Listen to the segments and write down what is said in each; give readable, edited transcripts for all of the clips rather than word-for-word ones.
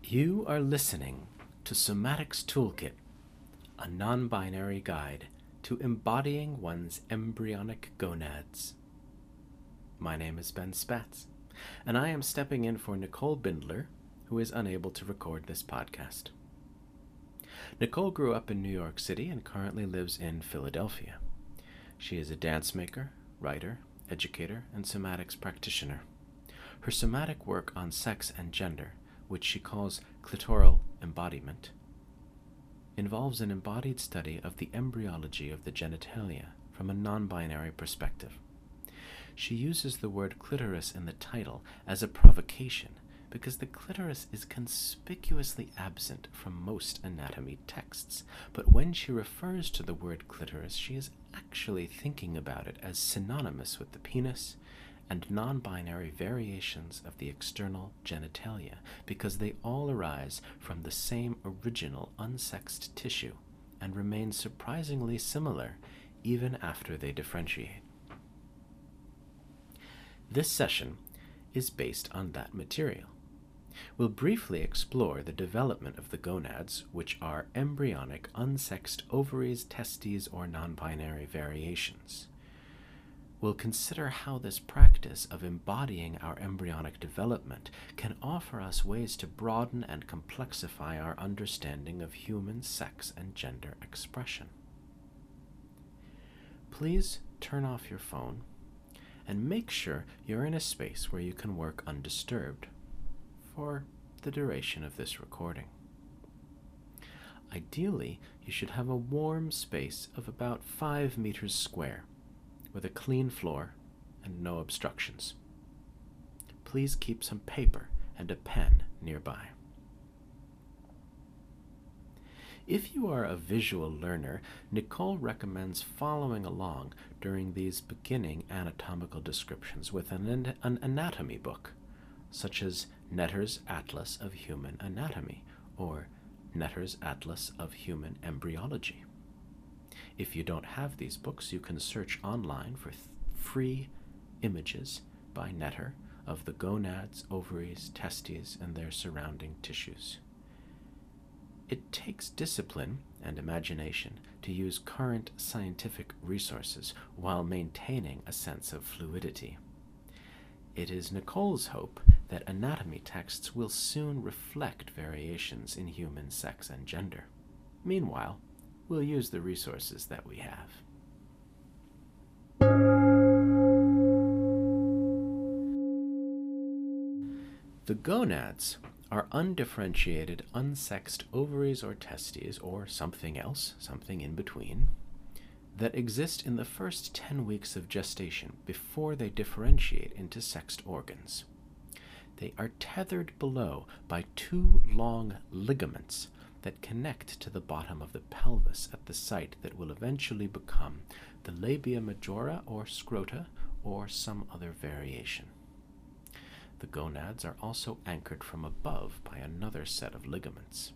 You are listening to Somatics Toolkit, a non-binary guide to embodying one's embryonic gonads. My name is Ben Spatz, and I am stepping in for Nicole Bindler, who is unable to record this podcast. Nicole grew up in New York City and currently lives in Philadelphia. She is a dance maker, writer, educator, and somatics practitioner. Her somatic work on sex and gender, which she calls clitoral embodiment, involves an embodied study of the embryology of the genitalia from a non-binary perspective. She uses the word clitoris in the title as a provocation because the clitoris is conspicuously absent from most anatomy texts, but when she refers to the word clitoris, she is actually thinking about it as synonymous with the penis and non-binary variations of the external genitalia, because they all arise from the same original unsexed tissue and remain surprisingly similar even after they differentiate. This session is based on that material. We'll briefly explore the development of the gonads, which are embryonic unsexed ovaries, testes, or non-binary variations. We'll consider how this practice of embodying our embryonic development can offer us ways to broaden and complexify our understanding of human sex and gender expression. Please turn off your phone and make sure you're in a space where you can work undisturbed for the duration of this recording. Ideally, you should have a warm space of about 5 meters square, with a clean floor and no obstructions. Please keep some paper and a pen nearby. If you are a visual learner, Nicole recommends following along during these beginning anatomical descriptions with an anatomy book, such as Netter's Atlas of Human Anatomy or Netter's Atlas of Human Embryology. If you don't have these books, you can search online for free images by Netter of the gonads, ovaries, testes, and their surrounding tissues. It takes discipline and imagination to use current scientific resources while maintaining a sense of fluidity. It is Nicole's hope that anatomy texts will soon reflect variations in human sex and gender. Meanwhile, we'll use the resources that we have. The gonads are undifferentiated, unsexed ovaries or testes, or something else, something in between, that exist in the first 10 weeks of gestation before they differentiate into sexed organs. They are tethered below by 2 long ligaments that connect to the bottom of the pelvis at the site that will eventually become the labia majora or scrota or some other variation. The gonads are also anchored from above by another set of ligaments.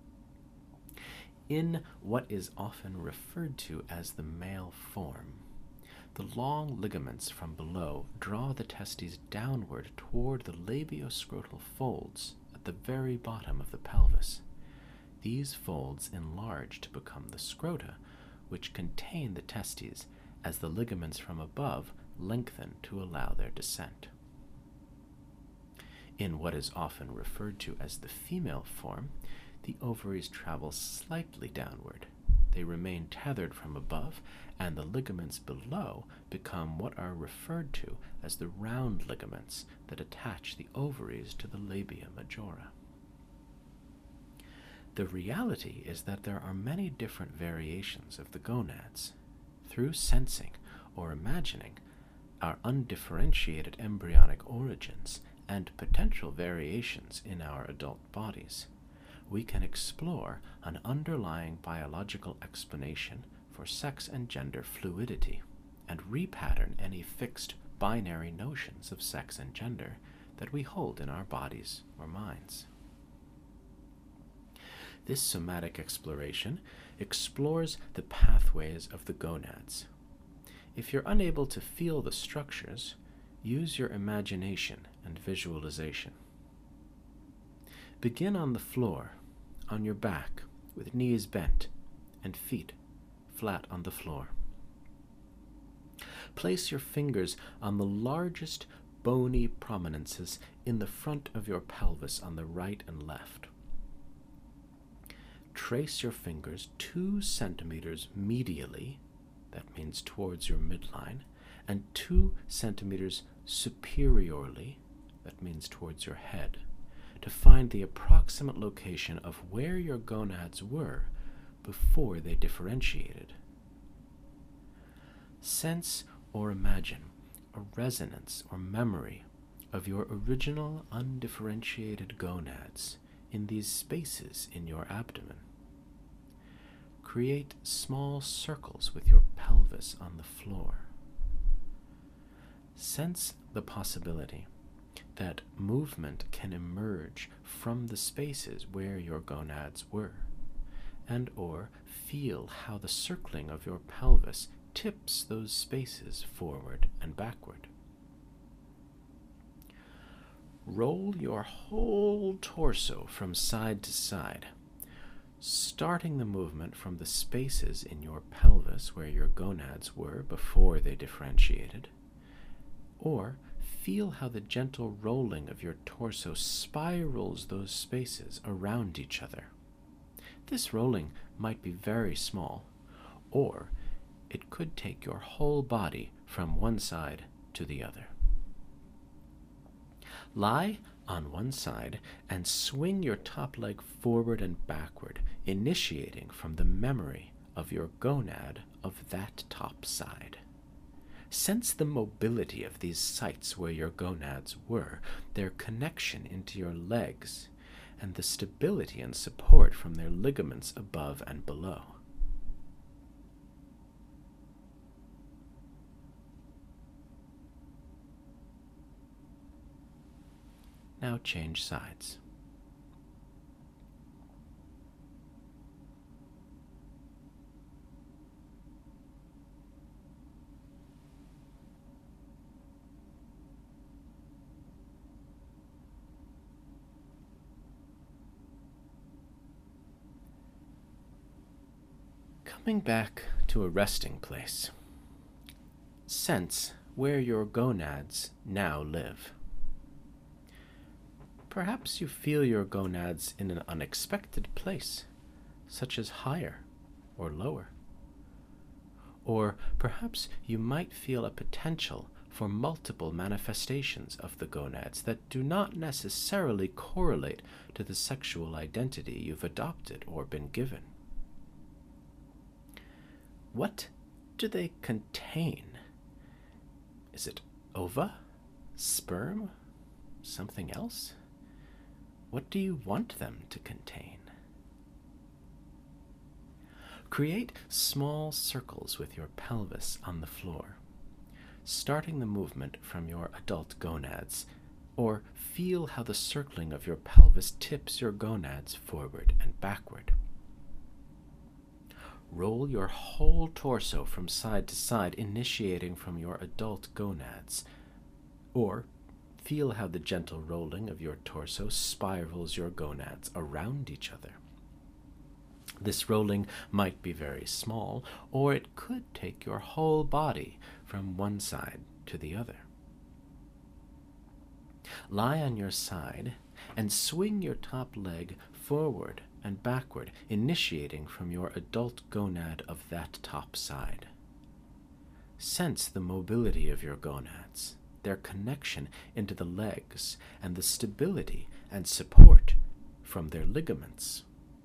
In what is often referred to as the male form, the long ligaments from below draw the testes downward toward the labioscrotal folds at the very bottom of the pelvis. These folds enlarge to become the scrota, which contain the testes, as the ligaments from above lengthen to allow their descent. In what is often referred to as the female form, the ovaries travel slightly downward. They remain tethered from above, and the ligaments below become what are referred to as the round ligaments that attach the ovaries to the labia majora. The reality is that there are many different variations of the gonads. Through sensing or imagining our undifferentiated embryonic origins and potential variations in our adult bodies, we can explore an underlying biological explanation for sex and gender fluidity and repattern any fixed binary notions of sex and gender that we hold in our bodies or minds. This somatic exploration explores the pathways of the gonads. If you're unable to feel the structures, use your imagination and visualization. Begin on the floor, on your back, with knees bent and feet flat on the floor. Place your fingers on the largest bony prominences in the front of your pelvis on the right and left. Trace your fingers 2 centimeters medially, that means towards your midline, and 2 centimeters superiorly, that means towards your head, to find the approximate location of where your gonads were before they differentiated. Sense or imagine a resonance or memory of your original undifferentiated gonads in these spaces in your abdomen. Create small circles with your pelvis on the floor. Sense the possibility that movement can emerge from the spaces where your gonads were, and or feel how the circling of your pelvis tips those spaces forward and backward. Roll your whole torso from side to side, starting the movement from the spaces in your pelvis where your gonads were before they differentiated, or feel how the gentle rolling of your torso spirals those spaces around each other. This rolling might be very small, or it could take your whole body from one side to the other. Lie on one side and swing your top leg forward and backward, initiating from the memory of your gonad of that top side. Sense the mobility of these sites where your gonads were, their connection into your legs, and the stability and support from their ligaments above and below. Now change sides. Coming back to a resting place, sense where your gonads now live. Perhaps you feel your gonads in an unexpected place, such as higher or lower. Or perhaps you might feel a potential for multiple manifestations of the gonads that do not necessarily correlate to the sexual identity you've adopted or been given. What do they contain? Is it ova? Sperm? Something else? What do you want them to contain? Create small circles with your pelvis on the floor, starting the movement from your adult gonads, or feel how the circling of your pelvis tips your gonads forward and backward. Roll your whole torso from side to side, initiating from your adult gonads, or feel how the gentle rolling of your torso spirals your gonads around each other. This rolling might be very small, or it could take your whole body from one side to the other. Lie on your side and swing your top leg forward and backward, initiating from your adult gonad of that top side. Sense the mobility of your gonads, their connection into the legs, and the stability and support from their ligaments.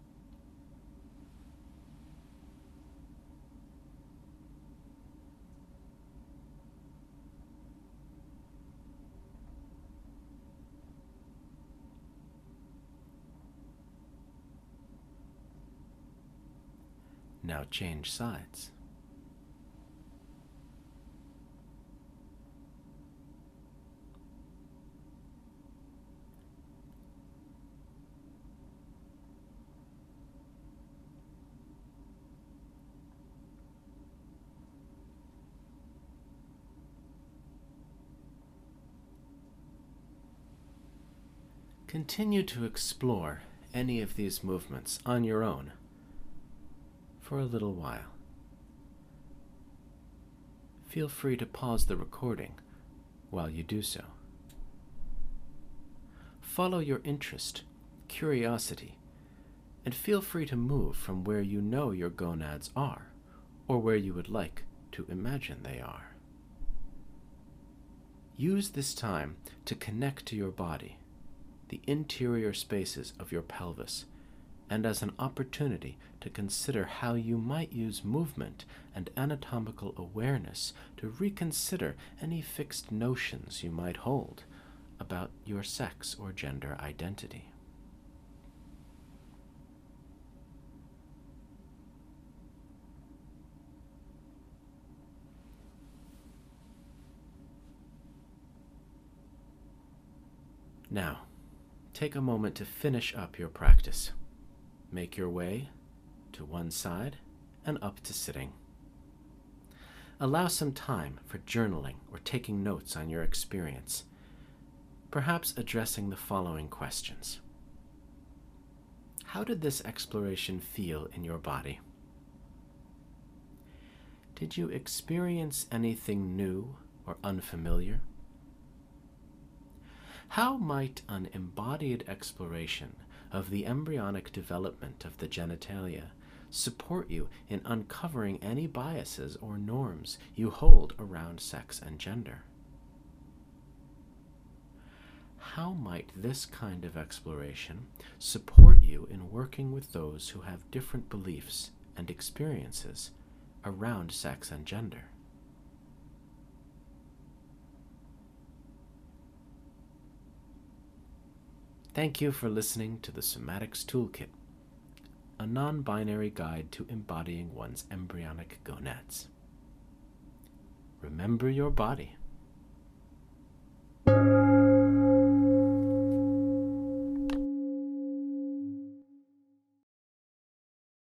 Now change sides. Continue to explore any of these movements on your own for a little while. Feel free to pause the recording while you do so. Follow your interest, curiosity, and feel free to move from where you know your gonads are or where you would like to imagine they are. Use this time to connect to your body, the interior spaces of your pelvis, and as an opportunity to consider how you might use movement and anatomical awareness to reconsider any fixed notions you might hold about your sex or gender identity. Now, take a moment to finish up your practice. Make your way to one side and up to sitting. Allow some time for journaling or taking notes on your experience, perhaps addressing the following questions. How did this exploration feel in your body? Did you experience anything new or unfamiliar? How might an embodied exploration of the embryonic development of the genitalia support you in uncovering any biases or norms you hold around sex and gender? How might this kind of exploration support you in working with those who have different beliefs and experiences around sex and gender? Thank you for listening to the Somatics Toolkit, a non-binary guide to embodying one's embryonic gonads. Remember your body.